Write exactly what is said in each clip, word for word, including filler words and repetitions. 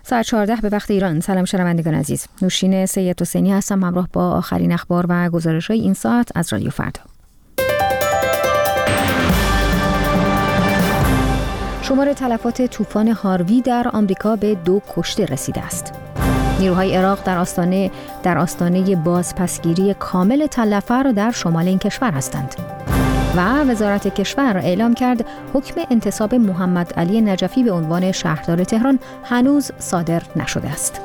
ساعت چهارده به وقت ایران. سلام شنوندگان عزیز. نوشین سید حسینی هستم همراه با آخرین اخبار و گزارش‌های این ساعت از رادیو فردا. شمار تلفات طوفان هاروی در آمریکا به دو کشته رسیده است. نیروهای عراق در آستانه در آستانه بازپسگیری کامل تل افر در شمال این کشور هستند. و وزارت کشور اعلام کرد حکم انتصاب محمد علی نجفی به عنوان شهردار تهران هنوز صادر نشده است.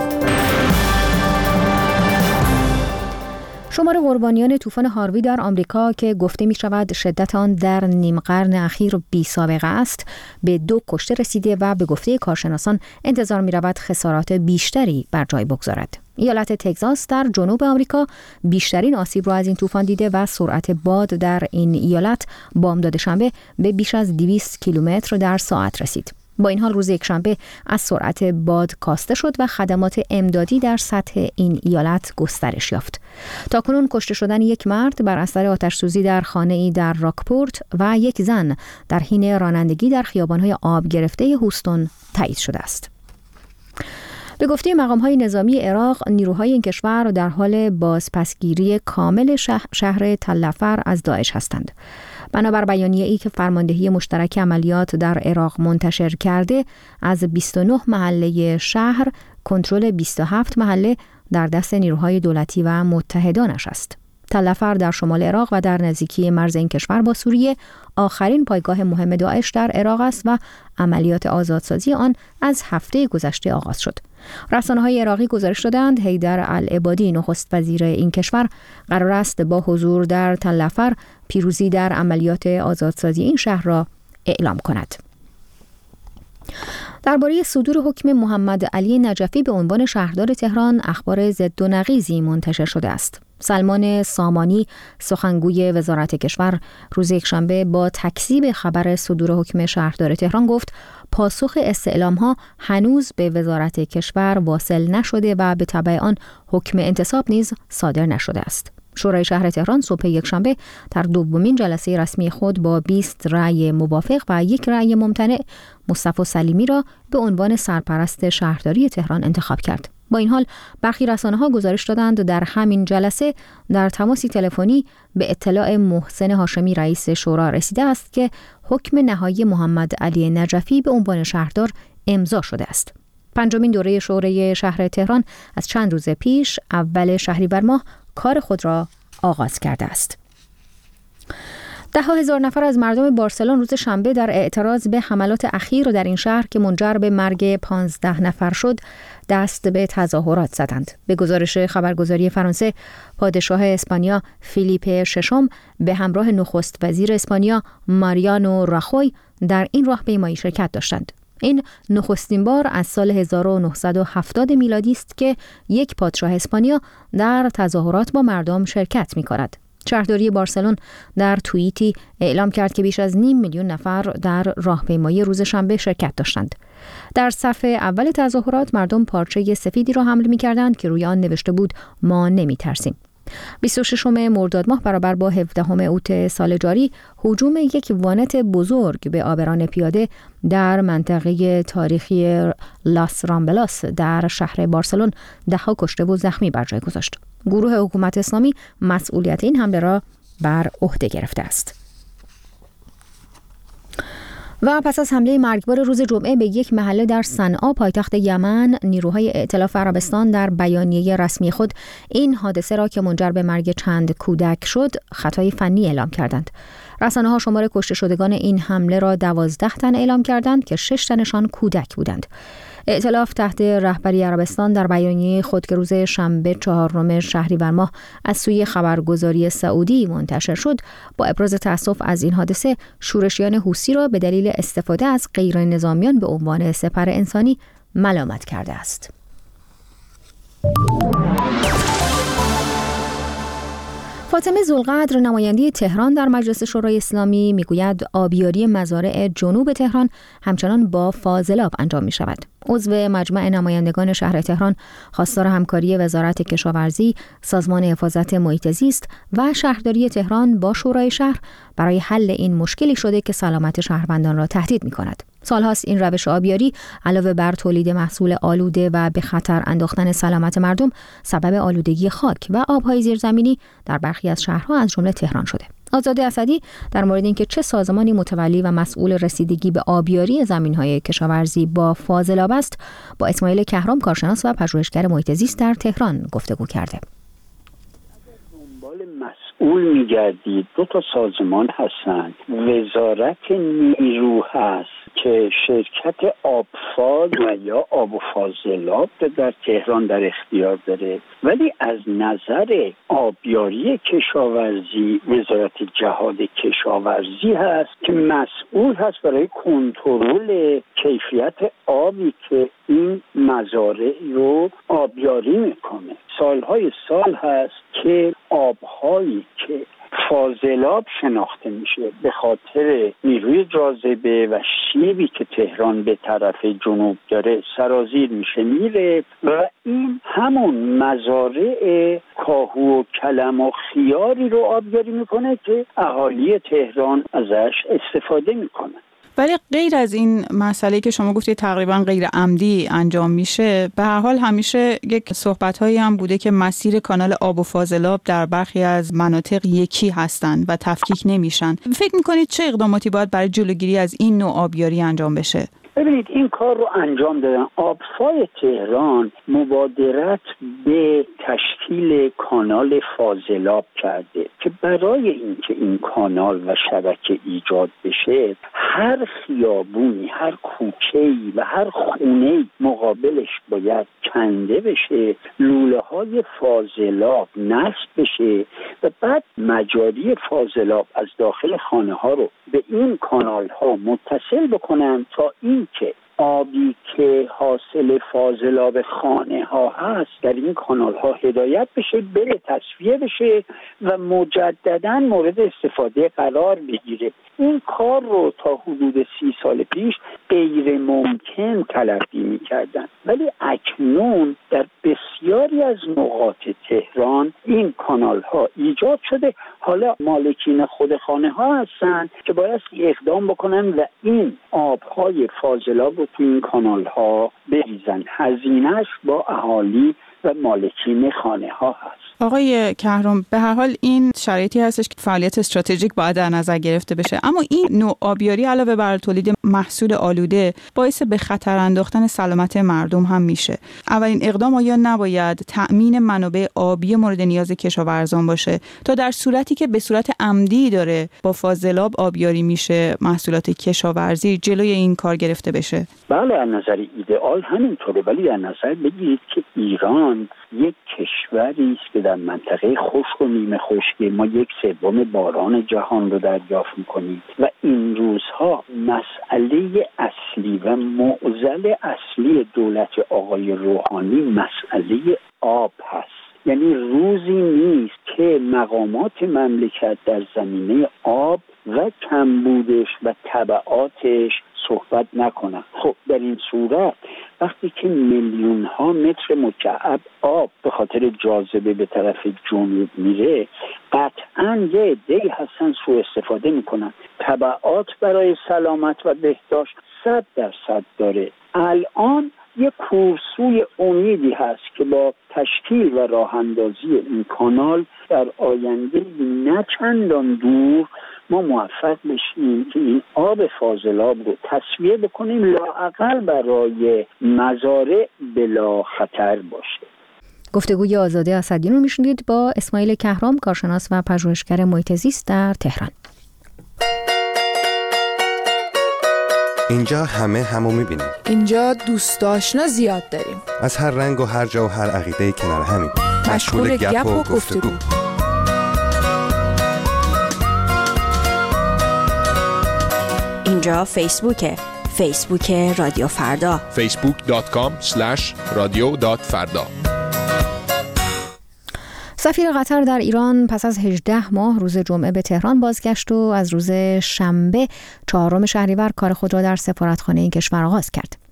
شمار قربانیان طوفان هاروی در آمریکا که گفته می شود شدت آن در نیم قرن اخیر بی سابقه است به دو کشته رسیده و به گفته کارشناسان انتظار می رود خسارات بیشتری بر جای بگذارد. ایالت تگزاس در جنوب آمریکا بیشترین آسیب را از این طوفان دیده و سرعت باد در این ایالت بامداد شنبه به بیش از دویست کیلومتر در ساعت رسید. با این حال روز یکشنبه از سرعت باد کاسته شد و خدمات امدادی در سطح این ایالت گسترش یافت. تاکنون کشته شدن یک مرد بر اثر آتش‌سوزی در خانه‌ای در راکپورت و یک زن در حین رانندگی در خیابان‌های آب گرفته هوستون تایید شده است. به گفته مقام‌های نظامی عراق، نیروهای این کشور در حال بازپسگیری کامل شهر تل افر از داعش هستند. بنابر بیانیه‌ای که فرماندهی مشترک عملیات در عراق منتشر کرده، از بیست و نه محله شهر کنترل بیست و هفت محله در دست نیروهای دولتی و متحدانش است. تل افر در شمال عراق و در نزدیکی مرز این کشور با سوریه آخرین پایگاه مهم داعش در عراق است و عملیات آزادسازی آن از هفته گذشته آغاز شد. رسانه‌های عراقی گزارش دادند حیدر العبادی نخست وزیر این کشور قرار است با حضور در تل افر پیروزی در عملیات آزادسازی این شهر را اعلام کند. درباره صدور حکم محمد علی نجفی به عنوان شهردار تهران اخبار ضد و نقیضی منتشر شده است. سلمان سامانی سخنگوی وزارت کشور روز یکشنبه با تکذیب خبر صدور حکم شهردار تهران گفت پاسخ استعلام‌ها هنوز به وزارت کشور واصل نشده و به تبع آن حکم انتصاب نیز صادر نشده است. شورای شهر تهران صبح یکشنبه در دومین جلسه رسمی خود با بیست رأی موافق و یک رأی ممتنع مصطفی سلیمی را به عنوان سرپرست شهرداری تهران انتخاب کرد. با این حال برخی رسانه‌ها گزارش دادند در همین جلسه در تماسی تلفنی به اطلاع محسن هاشمی رئیس شورا رسیده است که حکم نهایی محمد علی نجفی به عنوان شهردار امضا شده است. پنجمین دوره شورای شهر تهران از چند روز پیش اول شهریور ماه کار خود را آغاز کرده است. ده ها هزار نفر از مردم بارسلون روز شنبه در اعتراض به حملات اخیر در این شهر که منجر به مرگ پانزده نفر شد دست به تظاهرات زدند. به گزارش خبرگزاری فرانسه، پادشاه اسپانیا فیلیپ ششم به همراه نخست وزیر اسپانیا ماریانو راخوی در این راهپیمایی شرکت داشتند. این نخستین بار از سال هزار و نهصد و هفتاد میلادی است که یک پادشاه اسپانیا در تظاهرات با مردم شرکت می کند. شهرداری بارسلون در توییتی اعلام کرد که بیش از نیم میلیون نفر در راهپیمایی روز شنبه شرکت داشتند. در صف اول تظاهرات مردم پارچه سفیدی را حمل می کردند که روی آن نوشته بود ما نمی ترسیم. بیست و ششم مرداد ماه برابر با هفدهم اوت سال جاری هجوم یک وانت بزرگ به عابران پیاده در منطقه تاریخی لاس رامبلاس در شهر بارسلون ده ها کشته و زخمی بر جای گذاشت. گروه حکومت اسلامی مسئولیت این حمله را بر عهده گرفته است. و پس از حمله مرگبار روز جمعه به یک محله در صنعا پایتخت یمن، نیروهای ائتلاف عربستان در بیانیه رسمی خود این حادثه را که منجر به مرگ چند کودک شد خطای فنی اعلام کردند. رسانه‌ها شمار کشته شدگان این حمله را دوازده تن اعلام کردند که شش تنشان کودک بودند. ائتلاف تحت رهبری عربستان در بیانیه خود که روز شنبه چهارم شهریور ماه از سوی خبرگزاری سعودی منتشر شد با ابراز تأسف از این حادثه شورشیان حوثی را به دلیل استفاده از غیر نظامیان به عنوان سپر انسانی ملامت کرده است. فاطمه ذوالقدر نماینده تهران در مجلس شورای اسلامی میگوید آبیاری مزارع جنوب تهران همچنان با فاضلاب انجام می شود. عضو مجمع نمایندگان شهر تهران خواستار همکاری وزارت کشاورزی، سازمان حفاظت محیط زیست و شهرداری تهران با شورای شهر برای حل این مشکلی شده که سلامت شهروندان را تهدید می کند. سالهاست این روش آبیاری علاوه بر تولید محصول آلوده و به خطر انداختن سلامت مردم، سبب آلودگی خاک و آبهای زیرزمینی در برخی از شهرها از جمله تهران شده. آزاده اسدی در مورد اینکه چه سازمانی متولی و مسئول رسیدگی به آبیاری زمین‌های کشاورزی با فاضلاب است، با اسماعیل کهرام کارشناس و پژوهشگر محیط زیست در تهران گفتگو کرده. مسئول میگردید، دو تا سازمان هستند. وزارت نیرو هست که شرکت آبفاز و یا آب و فاضلاب در تهران در اختیار داره، ولی از نظر آبیاری کشاورزی وزارت جهاد کشاورزی هست که مسئول هست برای کنترل کیفیت آبی که این مزارع رو آبیاری میکنه. سالهای سال هست که آبهایی که فاضلاب شناخته میشه به خاطر نیروی جاذبه و شیبی که تهران به طرف جنوب داره سرازیر میشه میره و این همون مزارع کاهو و کلم و خیاری رو آبیاری میکنه که اهالی تهران ازش استفاده میکنه. ولی غیر از این مسئله که شما گفتید تقریبا غیر عمدی انجام میشه، به هر حال همیشه یک صحبت‌هایی هم بوده که مسیر کانال آب و فاضلاب در برخی از مناطق یکی هستند و تفکیک نمیشن. فکر میکنید چه اقداماتی باید برای جلوگیری از این نوع آبیاری انجام بشه؟ ببینید این کار رو انجام دادن. آبفای تهران مبادرت به تشکیل کانال فاضلاب کرده که برای اینکه این کانال و شبکه ایجاد بشه هر خیابونی، هر کوچه‌ای و هر خونه‌ای مقابلش باید کنده بشه، لوله های فاضلاب نصب بشه و بعد مجاری فاضلاب از داخل خانه ها رو به این کانال ها متصل بکنن تا این که آبی که حاصل فاضلاب خانه ها هست در این کانال ها هدایت بشه، بره تصفیه بشه و مجددا مورد استفاده قرار بگیره. این کار رو تا حدود سی سال پیش غیر ممکن تلقی می کردن، ولی اکنون در بسیاری از نقاط تهران این کانال ها ایجاد شده. حالا مالکین خود خانه ها هستن که باید اقدام بکنن و این آبهای فاضلاب رو تو این کانال ها بریزن. هزینه‌اش با اهالی و مالکین خانه ها هست. آقای کهرام، به هر حال این شرایطی هستش که فعالیت استراتژیک باید در نظر گرفته بشه، اما این نوع آبیاری علاوه بر تولید محصول آلوده باعث به خطر انداختن سلامت مردم هم میشه. اولین اقدام آیا نباید تأمین منابع آبی مورد نیاز کشاورزان باشه تا در صورتی که به صورت عمدی داره با فاضلاب آبیاری میشه محصولات کشاورزی جلوی این کار گرفته بشه؟ بله، از نظر ایدئال همینطوره، ولی در نظر بگیرید که ایران یک کشوری است که در منطقه خشک و نیمه خشکی ما یک سوم باران جهان رو دریافت می‌کنیم و این روزها مسئله اصلی و معضل اصلی دولت آقای روحانی مسئله آب هست. یعنی روزی نیست که مقامات مملکت در زمینه آب و کمبودش و تبعاتش صحبت نکنن. خب در این صورت وقتی که میلیون ها متر مکعب آب به خاطر جاذبه به طرف جنوب میره، قطعاً یه عده‌ای هستن سوء استفاده میکنن. تبعات برای سلامت و بهداشت صد درصد داره. الان یه کورسوی امیدی هست که با تشکیل و راه اندازی این کانال در آینده نه چندان دور ما موفق بشیم که این آب فاضلاب رو تصفیه بکنیم، لااقل برای مزارع بلا خطر باشه. گفتگوی آزاده اسدی رو میشنید با اسماعیل کهرام، کارشناس و پژوهشگر محیط زیست در تهران. اینجا همه همو میبینیم. اینجا دوست آشنا زیاد داریم. از هر رنگ و هر جا و هر عقیده‌ای کنار همیم. مشغول گپ و گفتگو. اینجا فیسبوکه. فیسبوک رادیو فردا. فیسبوک دات کام اسلش رادیو دات فردا. سفیر قطر در ایران پس از هجده ماه روز جمعه به تهران بازگشت و از روز شنبه چهارم شهریور کار خود را در سفارتخانه این کشور آغاز کرد.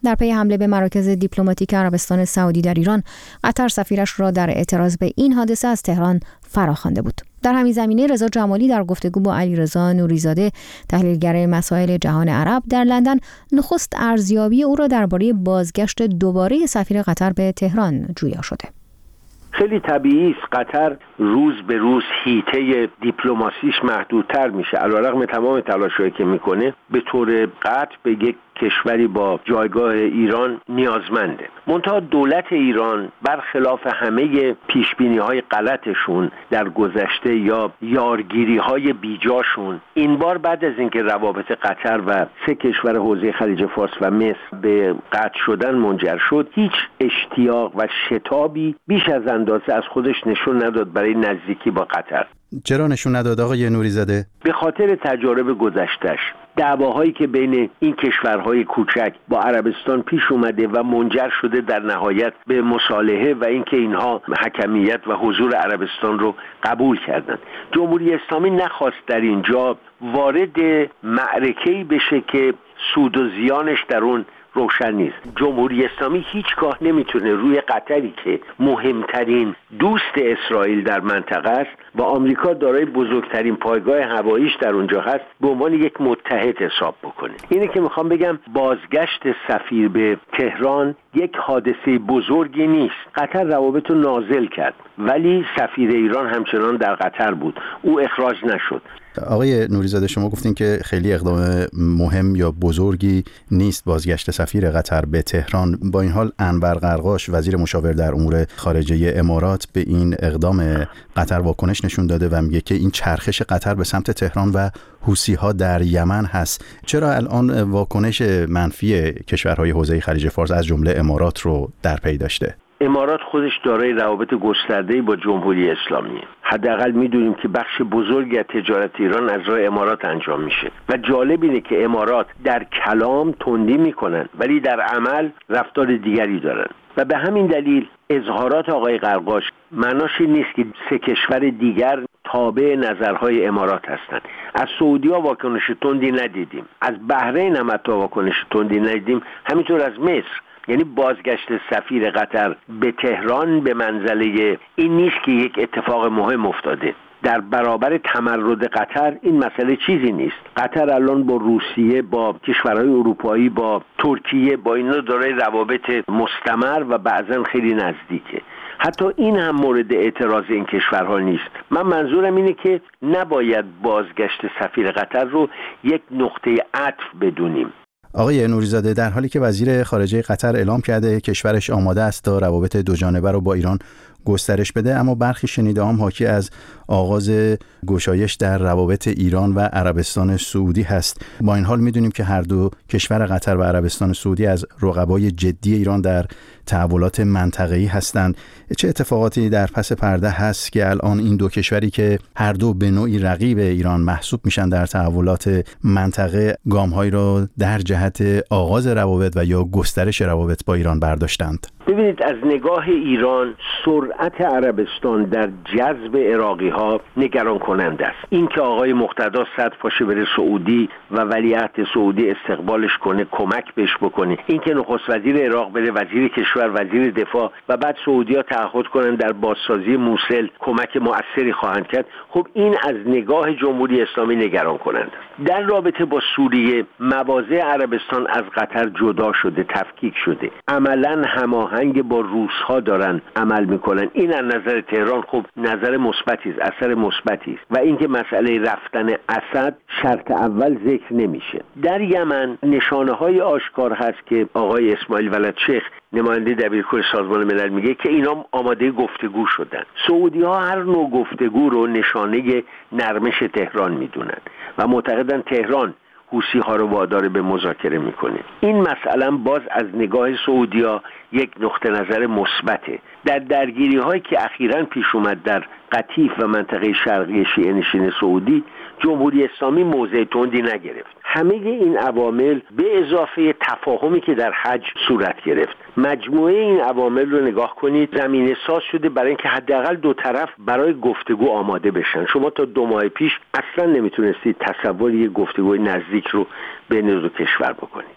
در پی حمله به مراکز دیپلماتیک عربستان سعودی در ایران، قطر سفیرش را در اعتراض به این حادثه از تهران فراخوانده بود. در همین زمینه رضا جمالی در گفتگو با علیرضا نوریزاده، تحلیلگر مسائل جهان عرب در لندن، نخست ارزیابی او را درباره بازگشت دوباره سفیر قطر به تهران جویا شده. خیلی طبیعی است قطر روز به روز حیطه دیپلماسیش محدودتر میشه، علیرغم تمام تلاشایی که میکنه به طور قطع به یک کشوری با جایگاه ایران نیازمنده. منتها دولت ایران برخلاف همه پیشبینی‌های غلطشون در گذشته یا یارگیری‌های بیجاشون، این بار بعد از اینکه روابط قطر و سه کشور حوزه خلیج فارس و مصر به قطع شدن منجر شد، هیچ اشتیاق و شتابی بیش از اندازه از خودش نشون نداد برای نزدیکی با قطر. چرا نشون نداد آقای نوریزاده؟ به خاطر تجارب گذشته‌اش، دعواهایی که بین این کشورهای کوچک با عربستان پیش اومده و منجر شده در نهایت به مصالحه و اینکه اینها حکمیت و حضور عربستان رو قبول کردند. جمهوری اسلامی نخواست در اینجا وارد معرکه‌ای بشه که سود و زیانش در اون روشن نیست. جمهوری اسلامی هیچگاه نمیتونه روی قطری که مهمترین دوست اسرائیل در منطقه است و آمریکا دارای بزرگترین پایگاه هواییش در اونجا هست به عنوان یک متحد حساب بکنه. اینه که میخوام بگم بازگشت سفیر به تهران یک حادثه بزرگی نیست. قطر روابط رو نازل کرد ولی سفیر ایران همچنان در قطر بود، او اخراج نشد. آقای نوریزاده، شما گفتین که خیلی اقدام مهم یا بزرگی نیست بازگشت سفیر قطر به تهران. با این حال انور قرقاش، وزیر مشاور در امور خارجه امارات، به این اقدام قطر واکنش نشون داده و میگه که این چرخش قطر به سمت تهران و حوثی‌ها در یمن هست. چرا الان واکنش منفی کشورهای حوزه خلیج فارس از جمله امارات رو در پی داشته؟ امارات خودش دارای روابط گسترده‌ای با جمهوری اسلامیه. حداقل میدونیم که بخش بزرگی از تجارت ایران از راه امارات انجام میشه و جالب اینه که امارات در کلام تندی میکنن ولی در عمل رفتار دیگری دارن و به همین دلیل اظهارات آقای قرقاش معناش این نیست که سه کشور دیگر تابع نظرهای امارات هستند. از سعودی‌ها واکنش تندی ندیدیم، از بحرین هم حتی واکنش تندی ندیدیم، همینطور از مصر. یعنی بازگشت سفیر قطر به تهران به منزله این نیست که یک اتفاق مهم افتاده. در برابر تمرد قطر این مسئله چیزی نیست. قطر الان با روسیه، با کشورهای اروپایی، با ترکیه، با اینا داره روابط مستمر و بعضا خیلی نزدیکه. حتی این هم مورد اعتراض این کشورها نیست. من منظورم اینه که نباید بازگشت سفیر قطر رو یک نقطه عطف بدونیم. آقای نوریزاده، در حالی که وزیر خارجه قطر اعلام کرده کشورش آماده است تا روابط دو جانبه رو با ایران گسترش بده، اما برخی شنیده‌هام حاکی از آغاز گشایش در روابط ایران و عربستان سعودی هست. با این حال میدونیم که هر دو کشور قطر و عربستان سعودی از رقبای جدی ایران در تحولات منطقه‌ای هستند. چه اتفاقاتی در پس پرده هست که الان این دو کشوری که هر دو به نوعی رقیب ایران محسوب میشن در تحولات منطقه گام‌هایی را در جهت آغاز روابط و یا گسترش روابط با ایران برداشتند؟ ببینید، از نگاه ایران سرعت عربستان در جذب عراقی ها نگران کننده است. این که آقای مقتدا صد پاشه بره سعودی و ولیعهد سعودی استقبالش کنه، کمک بهش بکنه، این که نخست وزیر عراق بره، وزیر کشور، وزیر دفاع و بعد سعودی ها تعهد کنن در بازسازی موصل کمک مؤثری خواهند کرد، خب این از نگاه جمهوری اسلامی نگران کننده است. در رابطه با سوریه، مواضع عربستان از قطر جدا شده، تفکیک شده، عملاً هماهنگ با روس‌ها دارن عمل میکنن. این از نظر تهران خب نظر مثبتی است، اثر مثبتی است و اینکه مسئله رفتن اسد شرط اول ذکر نمیشه. در یمن نشانه‌های آشکار هست که آقای اسماعیل ولدشیخ نماینده دبیرکل سازمان ملل میگه که اینا آماده گفتگو شدن. سعودی‌ها هر نوع گفتگو رو نشانه نرمش تهران میدونن و معتقدن تهران حوثی ها رو وادار به مذاکره میکنه. این مسئله باز از نگاه سعودی‌ها یک نقطه نظر مثبته. در درگیری هایی که اخیراً پیش اومد در قطیف و منطقه شرقی شیعه نشین سعودی، جمهوری اسلامی موضع تندی نگرفت. همه این عوامل به اضافه تفاهمی که در حج صورت گرفت، مجموعه این عوامل رو نگاه کنید، زمینه ساز شده برای اینکه حداقل دو طرف برای گفتگو آماده بشن. شما تا دو ماه پیش اصلا نمیتونستید تصور یک گفتگوی نزدیک رو بین دو کشور بکنید.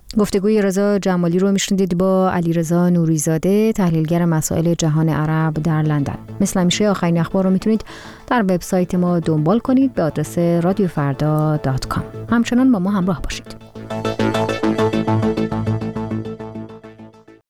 گفتگوی رضا جمالی رو میشنیدید با علیرضا نوریزاده، تحلیلگر مسائل جهان عرب در لندن. مثل همیشه آخرین اخبار رو میتونید در وبسایت ما دنبال کنید به آدرس رادیو فردا دات کام. همچنان با ما همراه باشید.